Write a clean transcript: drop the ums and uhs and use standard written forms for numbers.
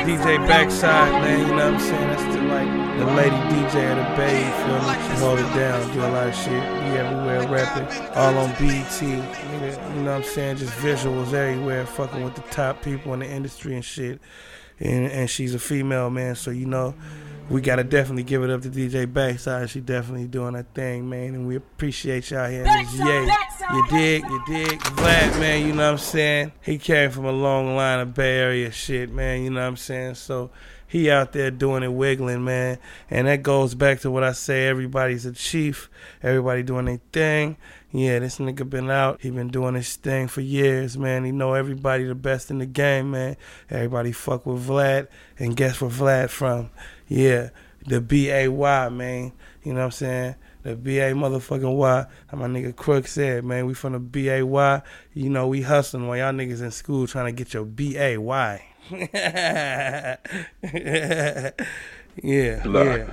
DJ Backside, man, you know what I'm saying? That's the lady DJ of the Bay, you feel me? She hold it down, do a lot of shit, be everywhere rapping, all on BET, nigga, you know what I'm saying? Just visuals everywhere, fucking with the top people in the industry and shit. And she's a female, man, so you know, we gotta definitely give it up to DJ Backside. She definitely doing her thing, man, and we appreciate y'all here in this yay. You dig? Vlad, man, you know what I'm saying? He came from a long line of Bay Area shit, man, you know what I'm saying? So he out there doing it, wiggling, man. And that goes back to what I say, everybody's a chief, everybody doing their thing. Yeah, this nigga been out. He been doing his thing for years, man. He know everybody the best in the game, man. Everybody fuck with Vlad. And guess where Vlad from? Yeah, the B-A-Y, man. You know what I'm saying? The B-A motherfucking Y. How my nigga Crook said, man. We from the B-A-Y. You know, we hustling while y'all niggas in school trying to get your B-A-Y. Yeah.